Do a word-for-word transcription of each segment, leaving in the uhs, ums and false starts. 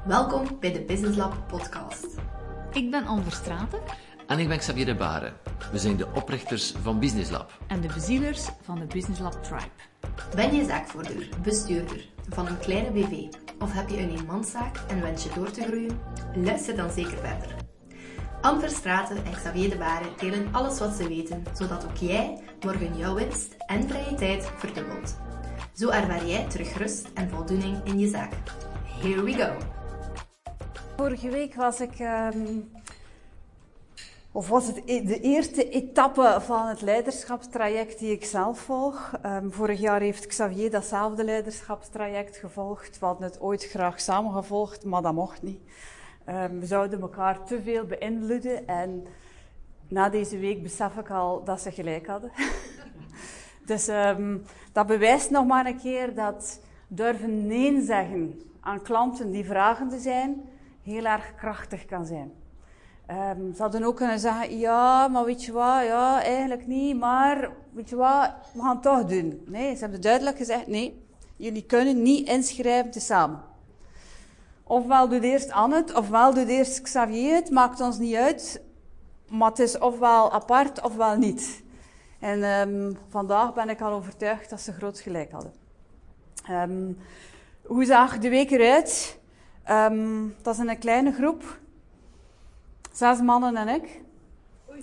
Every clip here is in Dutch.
Welkom bij de Business Lab podcast. Ik ben Anne Verstraeten. En ik ben Xavier de Baren. We zijn de oprichters van Business Lab. En de bezielers van de Business Lab Tribe. Ben je zaakvoerder, bestuurder van een kleine B V of heb je een eenmanszaak en wens je door te groeien? Luister dan zeker verder. Anne Verstraeten en Xavier de Baren delen alles wat ze weten, zodat ook jij morgen jouw winst en vrije tijd verdubbelt. Zo ervaar jij terug rust en voldoening in je zaak. Here we go! Vorige week was ik, um, of was het de eerste etappe van het leiderschapstraject die ik zelf volg. Um, vorig jaar heeft Xavier datzelfde leiderschapstraject gevolgd. We hadden het ooit graag samen gevolgd, maar dat mocht niet. Um, we zouden elkaar te veel beïnvloeden en na deze week besef ik al dat ze gelijk hadden. Dus um, dat bewijst nog maar een keer dat durven nee zeggen aan klanten die vragende zijn, heel erg krachtig kan zijn. Um, ze hadden ook kunnen zeggen, ja, maar weet je wat, ja, eigenlijk niet, maar weet je wat, we gaan het toch doen. Nee, ze hebben duidelijk gezegd, nee, jullie kunnen niet inschrijven tezamen. Ofwel doet eerst Anne het, ofwel doet eerst Xavier het, maakt ons niet uit, maar het is ofwel apart, ofwel niet. En um, vandaag ben ik al overtuigd dat ze groot gelijk hadden. Um, hoe zag de week eruit? Um, dat is een kleine groep. Zes mannen en ik. Oei.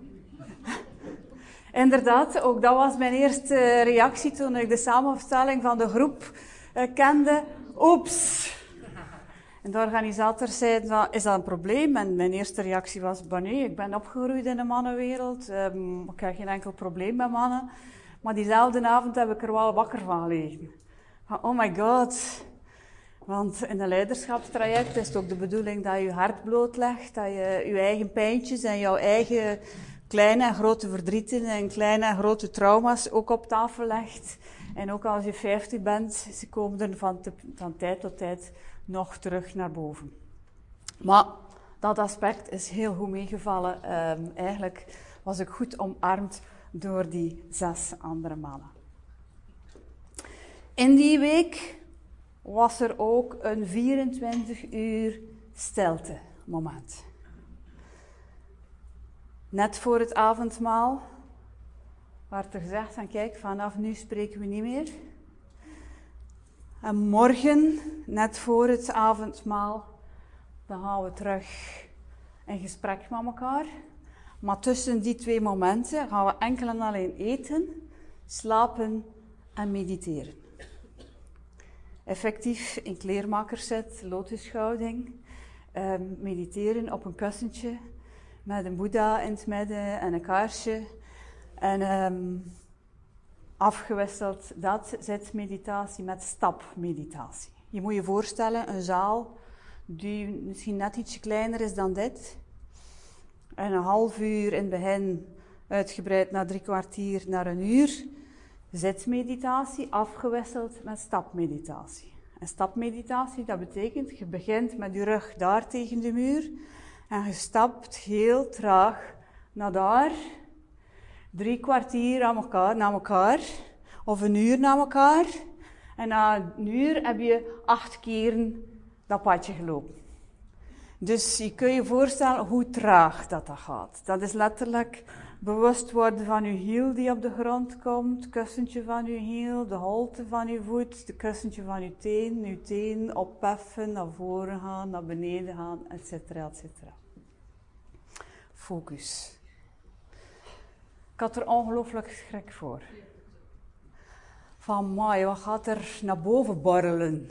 Inderdaad, ook dat was mijn eerste reactie toen ik de samenstelling van de groep uh, kende. Oeps. En de organisators zeiden van, is dat een probleem? En mijn eerste reactie was, nee, ik ben opgegroeid in de mannenwereld. Um, ik heb geen enkel probleem met mannen. Maar diezelfde avond heb ik er wel wakker van gelegen. Van, oh my god. Want in een leiderschapstraject is het ook de bedoeling dat je je hart blootlegt, dat je je eigen pijntjes en jouw eigen kleine en grote verdrieten en kleine en grote trauma's ook op tafel legt. En ook als je vijftig bent, ze komen er van, te, van tijd tot tijd nog terug naar boven. Maar dat aspect is heel goed meegevallen. Um, eigenlijk was ik goed omarmd door die zes andere mannen. In die week was er ook een vierentwintig uur stilte moment. Net voor het avondmaal werd er gezegd van kijk, vanaf nu spreken we niet meer. En morgen, net voor het avondmaal, dan gaan we terug in gesprek met elkaar. Maar tussen die twee momenten gaan we enkel en alleen eten, slapen en mediteren. Effectief in kleermakerszit, lotushouding, um, mediteren op een kussentje met een boeddha in het midden en een kaarsje. En um, afgewisseld dat zitmeditatie met stapmeditatie. Je moet je voorstellen, een zaal die misschien net ietsje kleiner is dan dit. En een half uur in het begin uitgebreid naar drie kwartier naar een uur. Zitmeditatie afgewisseld met stapmeditatie. En stapmeditatie, dat betekent, je begint met je rug daar tegen de muur en je stapt heel traag naar daar, drie kwartier aan elkaar, naar elkaar, of een uur naar elkaar. En na een uur heb je acht keren dat padje gelopen. Dus je kunt je voorstellen hoe traag dat, dat gaat. Dat is letterlijk bewust worden van je hiel die op de grond komt, het kussentje van je hiel, de holte van je voet, het kussentje van je teen, je teen opheffen, naar voren gaan, naar beneden gaan, et cetera, et cetera. Focus. Ik had er ongelooflijk schrik voor. Van, maai, wat gaat er naar boven borrelen?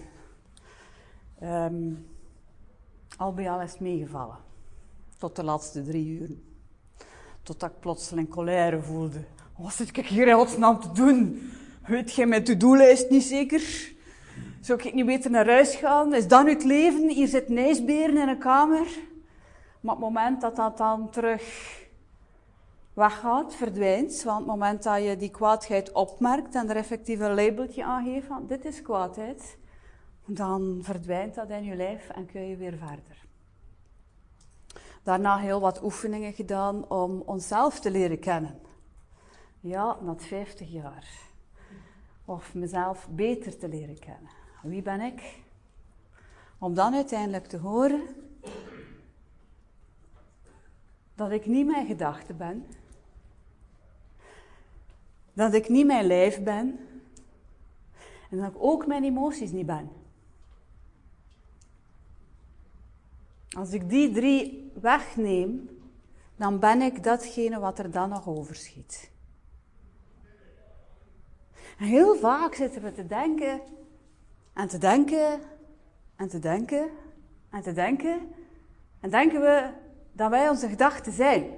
Um, al bij al is het meegevallen. Tot de laatste drie uur. Totdat ik plotseling colère voelde. Wat zit ik hier in godsnaam te doen? Weet jij mijn to-do-lijst niet zeker? Zou ik niet beter naar huis gaan? Is dat nu het leven? Hier zitten ijsberen in een kamer. Maar op het moment dat dat dan terug weggaat, verdwijnt. Want op het moment dat je die kwaadheid opmerkt en er effectief een labeltje aan geeft van dit is kwaadheid, dan verdwijnt dat in je lijf en kun je weer verder. Daarna heel wat oefeningen gedaan om onszelf te leren kennen. Ja, na vijftig jaar. Of mezelf beter te leren kennen. Wie ben ik? Om dan uiteindelijk te horen dat ik niet mijn gedachte ben, dat ik niet mijn lijf ben en dat ik ook mijn emoties niet ben. Als ik die drie wegneem, dan ben ik datgene wat er dan nog overschiet. En heel vaak zitten we te denken en te denken en te denken en te denken en denken we dat wij onze gedachten zijn.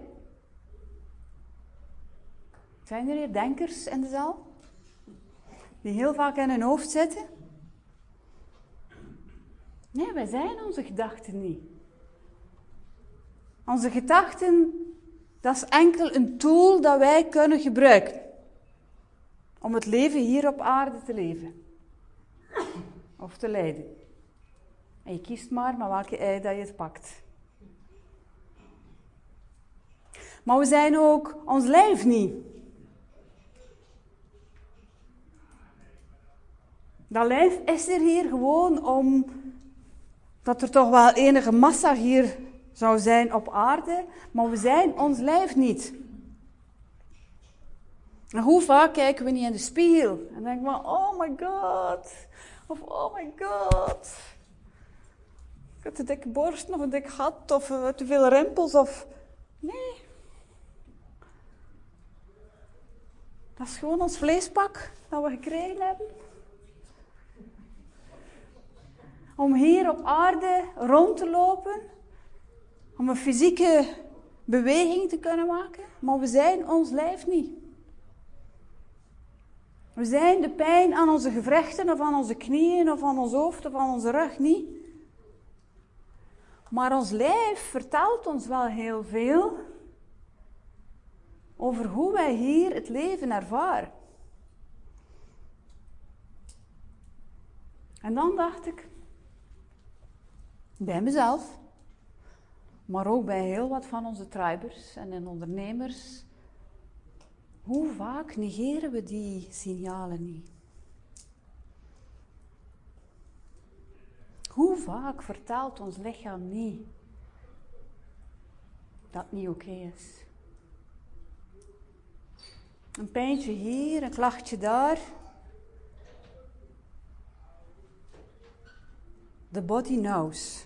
Zijn er hier denkers in de zaal? Die heel vaak in hun hoofd zitten? Nee, wij zijn onze gedachten niet. Onze gedachten, dat is enkel een tool dat wij kunnen gebruiken. Om het leven hier op aarde te leven. Of te leiden. En je kiest maar met welke ei dat je het pakt. Maar we zijn ook ons lijf niet. Dat lijf is er hier gewoon om dat er toch wel enige massa hier zou zijn op aarde, maar we zijn ons lijf niet. En hoe vaak kijken we niet in de spiegel en denken we, oh my god, of oh my god, ik heb een dikke borst of een dik gat of uh, te veel rimpels of... Nee. Dat is gewoon ons vleespak dat we gekregen hebben. Om hier op aarde rond te lopen, om een fysieke beweging te kunnen maken, maar we zijn ons lijf niet. We zijn de pijn aan onze gewrichten of aan onze knieën of aan ons hoofd of aan onze rug niet. Maar ons lijf vertelt ons wel heel veel over hoe wij hier het leven ervaren. En dan dacht ik, bij mezelf, maar ook bij heel wat van onze tribers en ondernemers, hoe vaak negeren we die signalen niet? Hoe vaak vertelt ons lichaam niet dat het niet oké is? Een pijntje hier, een klachtje daar. The body knows.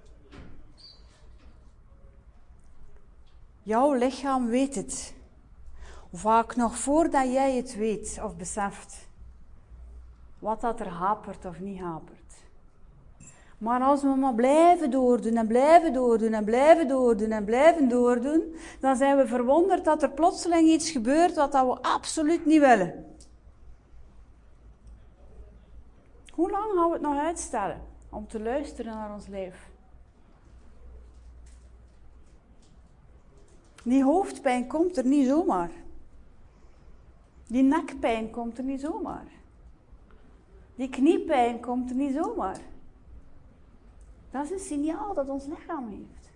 Jouw lichaam weet het. Vaak nog voordat jij het weet of beseft. Wat dat er hapert of niet hapert. Maar als we maar blijven doordoen en blijven doordoen en blijven doordoen en blijven doordoen, dan zijn we verwonderd dat er plotseling iets gebeurt wat dat we absoluut niet willen. Hoe lang gaan we het nog uitstellen om te luisteren naar ons lijf? Die hoofdpijn komt er niet zomaar. Die nekpijn komt er niet zomaar. Die kniepijn komt er niet zomaar. Dat is een signaal dat ons lichaam heeft.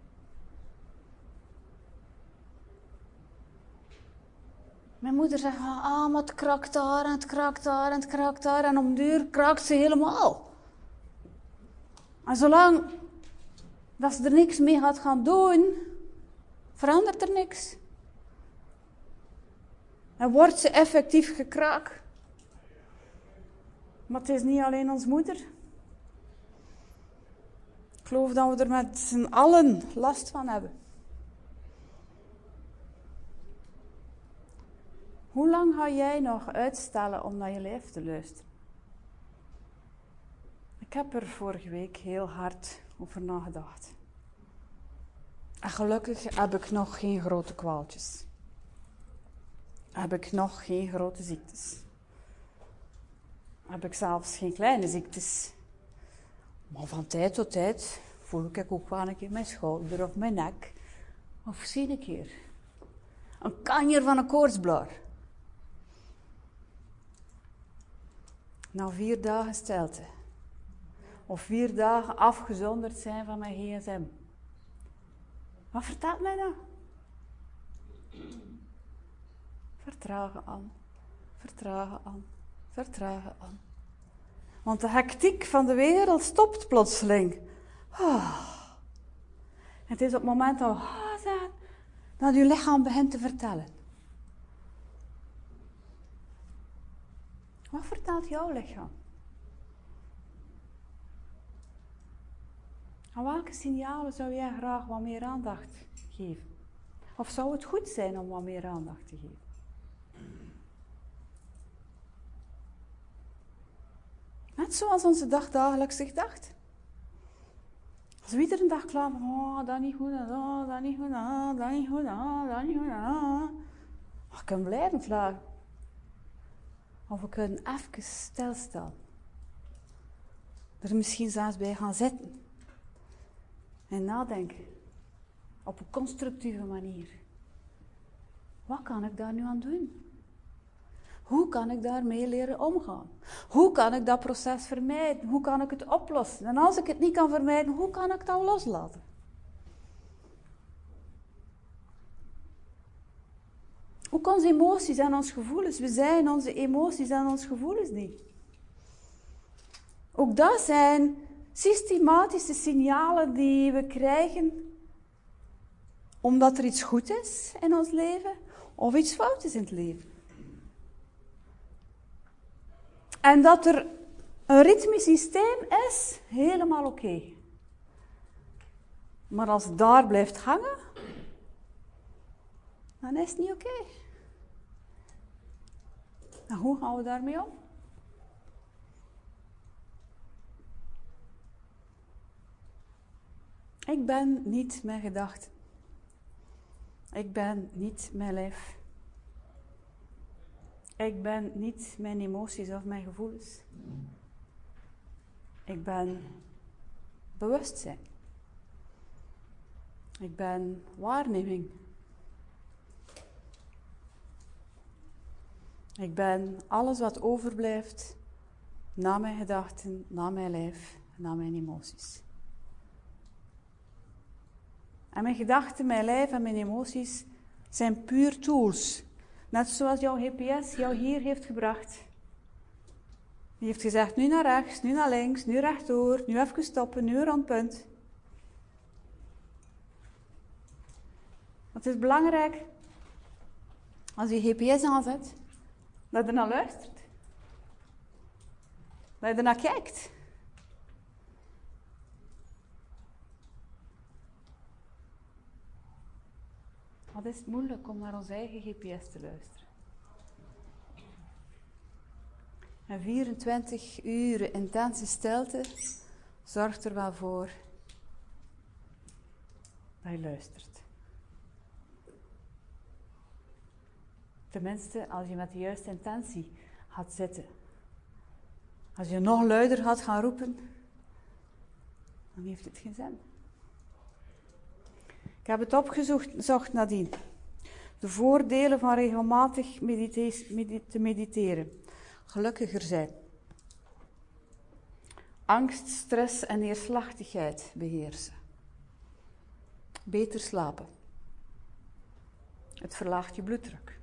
Mijn moeder zegt, ah, maar het krakt daar en het krakt daar en het krakt daar. En om de duur krakt ze helemaal. En zolang dat ze er niks mee gaat gaan doen, verandert er niks. En wordt ze effectief gekraakt. Maar het is niet alleen ons moeder. Ik geloof dat we er met z'n allen last van hebben. Hoe lang ga jij nog uitstellen om naar je lijf te luisteren? Ik heb er vorige week heel hard over nagedacht. En gelukkig heb ik nog geen grote kwaaltjes. Heb ik nog geen grote ziektes. Heb ik zelfs geen kleine ziektes. Maar van tijd tot tijd voel ik ook wel een keer mijn schouder of mijn nek. Of zie een keer een kanjer van een koortsblaar. Na vier dagen stilte. Of vier dagen afgezonderd zijn van mijn gsm. Wat vertelt mij dat? Vertragen aan, vertragen aan, vertragen aan. Want de hectiek van de wereld stopt plotseling. Oh. Het is op het moment dat, oh, dat, dat je lichaam begint te vertellen. Wat vertelt jouw lichaam? Aan welke signalen zou jij graag wat meer aandacht geven? Of zou het goed zijn om wat meer aandacht te geven? Net zoals onze dagdagelijkse gedachten. Als we iedere dag klagen, oh, dat niet goed, oh, dat niet goed, oh, dat niet goed, oh, dat niet goed, oh. We kunnen blijven klagen. Of we kunnen even stilstaan. Er misschien zelfs bij gaan zitten. En nadenken. Op een constructieve manier. Wat kan ik daar nu aan doen? Hoe kan ik daarmee leren omgaan? Hoe kan ik dat proces vermijden? Hoe kan ik het oplossen? En als ik het niet kan vermijden, hoe kan ik dat loslaten? Ook onze emoties en onze gevoelens. We zijn onze emoties en onze gevoelens niet. Ook dat zijn systematische signalen die we krijgen omdat er iets goed is in ons leven of iets fout is in het leven. En dat er een ritmisch systeem is, helemaal oké. Okay. Maar als het daar blijft hangen, dan is het niet oké. Okay. En hoe gaan we daarmee om? Ik ben niet mijn gedachten. Ik ben niet mijn lijf. Ik ben niet mijn emoties of mijn gevoelens. Ik ben bewustzijn. Ik ben waarneming. Ik ben alles wat overblijft na mijn gedachten, na mijn lijf, na mijn emoties. En mijn gedachten, mijn lijf en mijn emoties zijn puur tools. Net zoals jouw G P S jou hier heeft gebracht. Die heeft gezegd, nu naar rechts, nu naar links, nu rechtdoor, nu even stoppen, nu een randpunt. Het is belangrijk, als je G P S aanzet, dat je er naar luistert. Dat je er naar kijkt. Wat is het moeilijk om naar onze eigen G P S te luisteren. En vierentwintig uur intense stilte zorgt er wel voor dat je luistert. Tenminste, als je met de juiste intentie gaat zitten. Als je nog luider gaat gaan roepen, dan heeft het geen zin. Ik heb het opgezocht nadien. De voordelen van regelmatig medite- medite- te mediteren. Gelukkiger zijn. Angst, stress en neerslachtigheid beheersen. Beter slapen. Het verlaagt je bloeddruk.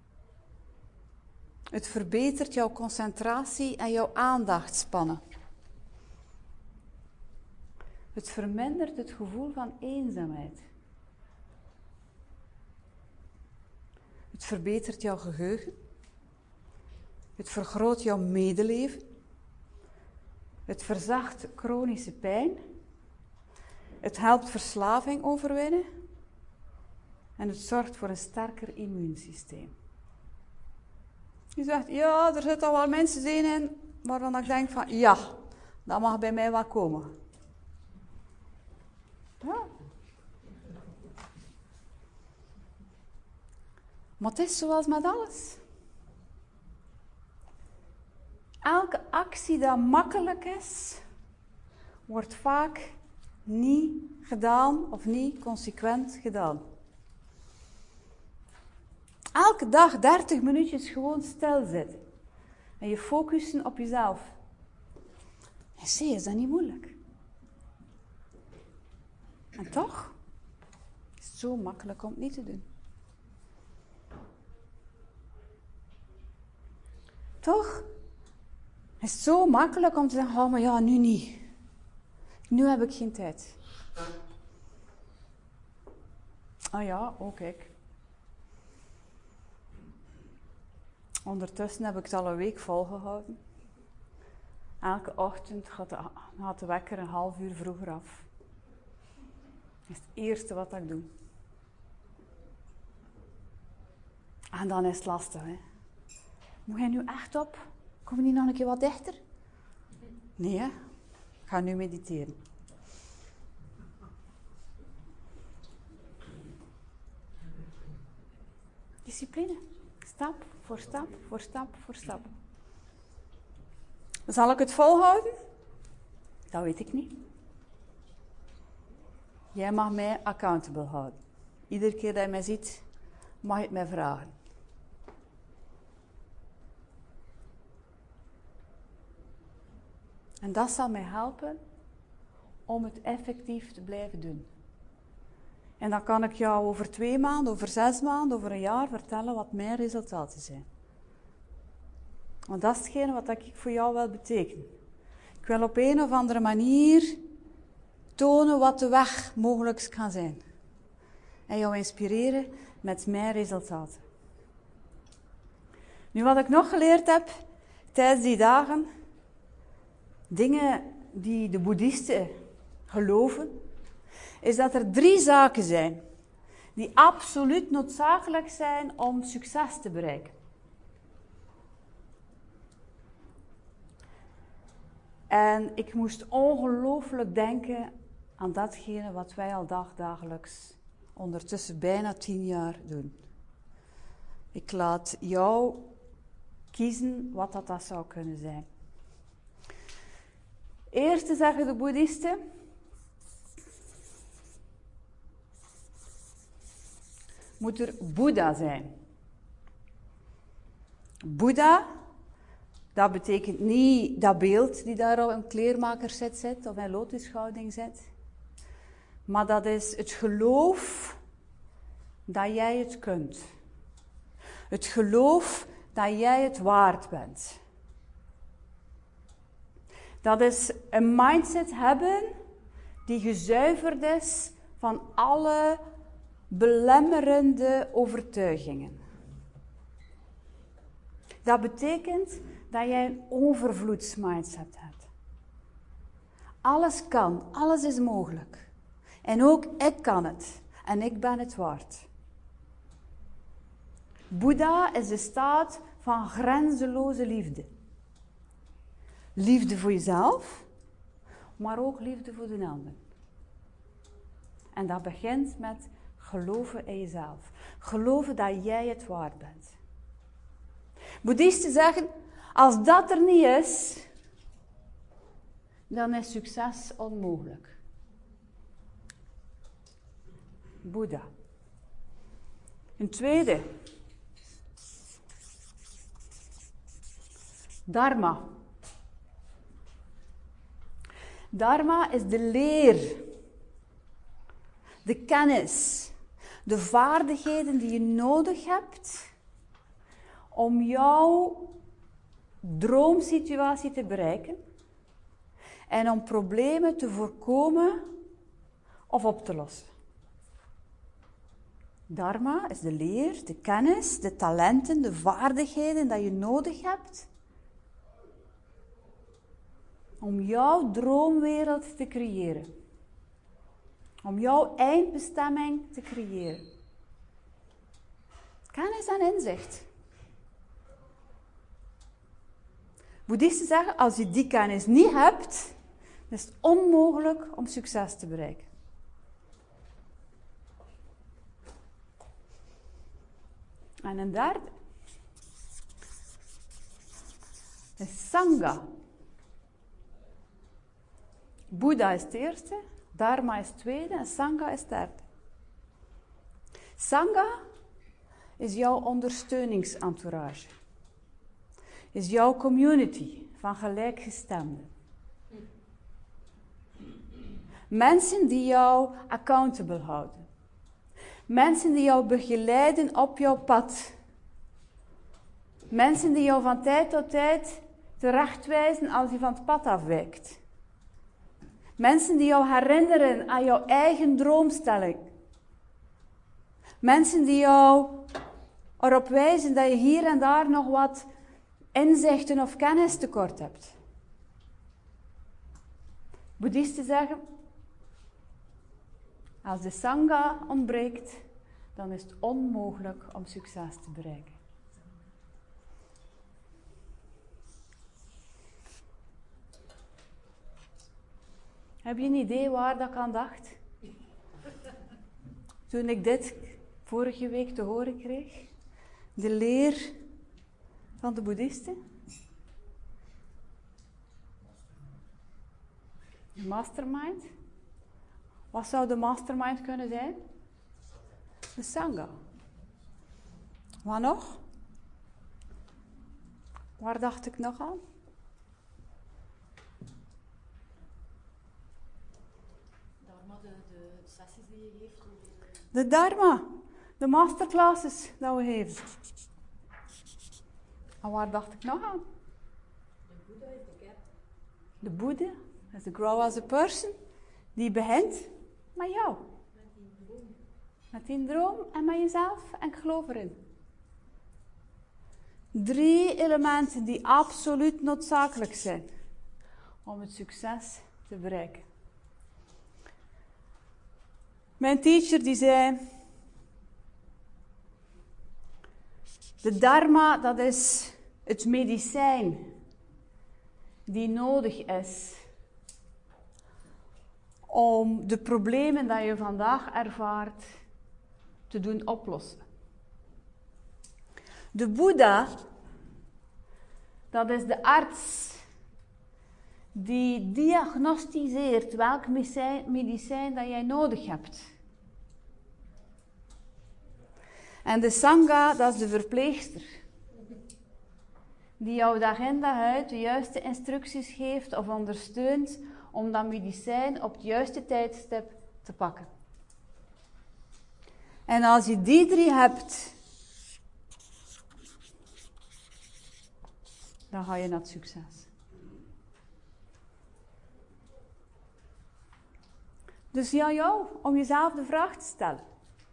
Het verbetert jouw concentratie en jouw aandachtspannen. Het vermindert het gevoel van eenzaamheid. Het verbetert jouw geheugen. Het vergroot jouw medeleven. Het verzacht chronische pijn. Het helpt verslaving overwinnen. En het zorgt voor een sterker immuunsysteem. Je zegt, ja, er zitten al wel mensen in waarvan ik denk van, ja, dat mag bij mij wel komen. Ja. Maar het is zoals met alles. Elke actie die makkelijk is, wordt vaak niet gedaan of niet consequent gedaan. Elke dag dertig minuutjes gewoon stilzitten. En je focussen op jezelf. En zie, is dat niet moeilijk? En toch is het zo makkelijk om het niet te doen. Toch Het is zo makkelijk om te zeggen, oh, maar ja, nu niet. Nu heb ik geen tijd. Ah ja, ook ik. Ondertussen heb ik het al een week volgehouden. Elke ochtend gaat de, gaat de wekker een half uur vroeger af. Dat is het eerste wat ik doe. En dan is het lastig, hè. Moet jij nu echt op? Kom je niet nog een keer wat dichter? Nee, hè? Ik ga nu mediteren. Discipline. Stap voor stap, voor stap, voor stap. Zal ik het volhouden? Dat weet ik niet. Jij mag mij accountable houden. Iedere keer dat je mij ziet, mag je het mij vragen. En dat zal mij helpen om het effectief te blijven doen. En dan kan ik jou over twee maanden, over zes maanden, over een jaar vertellen wat mijn resultaten zijn. Want dat is hetgene wat ik voor jou wil betekenen. Ik wil op een of andere manier tonen wat de weg mogelijk kan zijn. En jou inspireren met mijn resultaten. Nu, wat ik nog geleerd heb tijdens die dagen, dingen die de boeddhisten geloven, is dat er drie zaken zijn die absoluut noodzakelijk zijn om succes te bereiken. En ik moest ongelooflijk denken aan datgene wat wij al dagdagelijks ondertussen bijna tien jaar doen. Ik laat jou kiezen wat dat, dat zou kunnen zijn. Eerst zeggen de boeddhisten, moet er Boeddha zijn. Boeddha, dat betekent niet dat beeld die daar op een kleermakerszet zit of een lotushouding zit. Maar dat is het geloof dat jij het kunt. Het geloof dat jij het waard bent. Dat is een mindset hebben die gezuiverd is van alle belemmerende overtuigingen. Dat betekent dat jij een overvloedsmindset hebt. Alles kan, alles is mogelijk. En ook ik kan het. En ik ben het waard. Boeddha is de staat van grenzeloze liefde. Liefde voor jezelf, maar ook liefde voor de ander. En dat begint met geloven in jezelf. Geloven dat jij het waard bent. Boeddhisten zeggen, als dat er niet is, dan is succes onmogelijk. Boeddha. Een tweede. Dharma. Dharma is de leer, de kennis, de vaardigheden die je nodig hebt om jouw droomsituatie te bereiken en om problemen te voorkomen of op te lossen. Dharma is de leer, de kennis, de talenten, de vaardigheden die je nodig hebt om jouw droomwereld te creëren. Om jouw eindbestemming te creëren. Kennis en inzicht. Boeddhisten zeggen, als je die kennis niet hebt, dan is het onmogelijk om succes te bereiken. En een derde is Sangha. Boeddha is het eerste, Dharma is het tweede en Sangha is het derde. Sangha is jouw ondersteuningsentourage. Is jouw community van gelijkgestemden. Mensen die jou accountable houden. Mensen die jou begeleiden op jouw pad. Mensen die jou van tijd tot tijd terechtwijzen als je van het pad afwijkt. Mensen die jou herinneren aan jouw eigen droomstelling. Mensen die jou erop wijzen dat je hier en daar nog wat inzichten of kennis tekort hebt. Boeddhisten zeggen, als de sangha ontbreekt, dan is het onmogelijk om succes te bereiken. Heb je een idee waar dat ik aan dacht? Toen ik dit vorige week te horen kreeg. De leer van de boeddhisten. De mastermind. Wat zou de mastermind kunnen zijn? De sangha. Wat nog? Waar dacht ik nog aan? De, de sessies die je geeft. De dharma. De masterclasses dat we geven. En waar dacht ik nog aan? De Boeddha is de gap. De Boeddha is de grow as a person. Die begint met jou. Met die droom. Met die droom en met jezelf. En ik geloof erin. Drie elementen die absoluut noodzakelijk zijn om het succes te bereiken. Mijn teacher die zei, de dharma dat is het medicijn die nodig is om de problemen die je vandaag ervaart te doen oplossen. De Boeddha, dat is de arts die diagnosticeert welk medicijn dat jij nodig hebt. En de Sangha, dat is de verpleegster. Die jou dag in dag uit de juiste instructies geeft of ondersteunt om dat medicijn op het juiste tijdstip te pakken. En als je die drie hebt, dan ga je naar het succes. Dus ja, jou, om jezelf de vraag te stellen.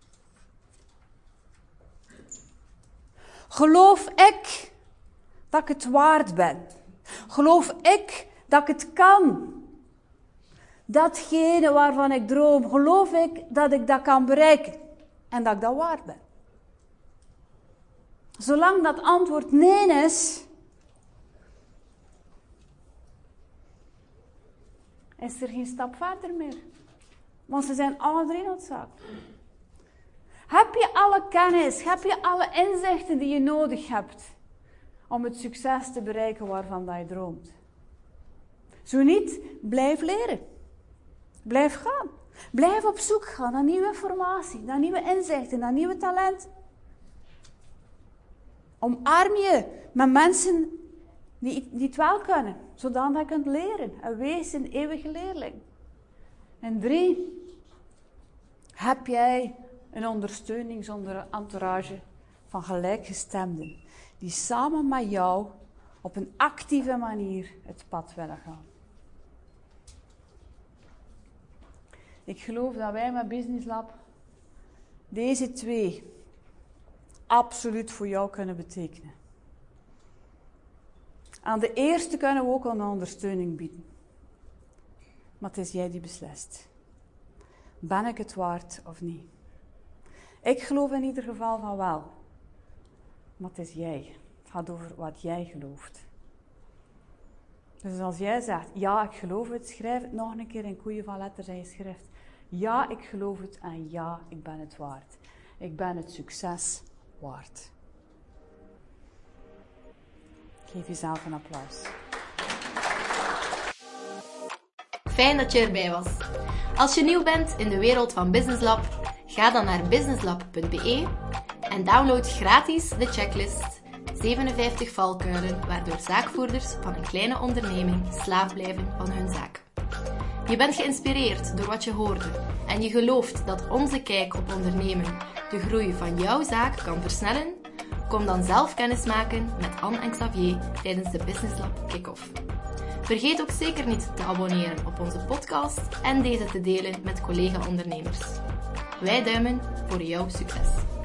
Geloof ik dat ik het waard ben? Geloof ik dat ik het kan? Datgene waarvan ik droom, geloof ik dat ik dat kan bereiken? En dat ik dat waard ben? Zolang dat antwoord nee is, is er geen stap verder meer. Want ze zijn alle drie noodzakelijk. Heb je alle kennis, heb je alle inzichten die je nodig hebt om het succes te bereiken waarvan dat je droomt? Zo niet, blijf leren. Blijf gaan. Blijf op zoek gaan naar nieuwe informatie, naar nieuwe inzichten, naar nieuwe talenten. Omarm je met mensen die, die het wel kunnen, zodat je kunt leren. En wees een eeuwige leerling. En drie, heb jij een ondersteuningsentourage van gelijkgestemden die samen met jou op een actieve manier het pad willen gaan. Ik geloof dat wij met Business Lab deze twee absoluut voor jou kunnen betekenen. Aan de eerste kunnen we ook al een ondersteuning bieden. Maar het is jij die beslist. Ben ik het waard of niet? Ik geloof in ieder geval van wel. Maar het is jij. Het gaat over wat jij gelooft. Dus als jij zegt, ja, ik geloof het, schrijf het nog een keer in koeien van letters en je schrift. Ja, ik geloof het en ja, ik ben het waard. Ik ben het succes waard. Geef jezelf een applaus. Fijn dat je erbij was. Als je nieuw bent in de wereld van Business Lab, ga dan naar businesslab punt b e en download gratis de checklist zevenenvijftig valkuilen waardoor zaakvoerders van een kleine onderneming slaaf blijven van hun zaak. Je bent geïnspireerd door wat je hoorde en je gelooft dat onze kijk op ondernemen de groei van jouw zaak kan versnellen? Kom dan zelf kennismaken met Anne en Xavier tijdens de Business Lab Kick-Off. Vergeet ook zeker niet te abonneren op onze podcast en deze te delen met collega-ondernemers. Wij duimen voor jouw succes.